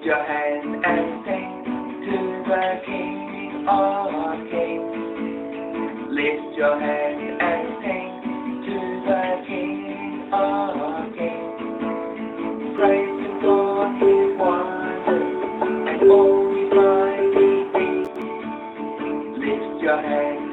Lift your hands and sing to the King of Kings. Lift your hands and sing to the King of Kings. Praise Him for His wonders and all His mighty deeds. Lift your hands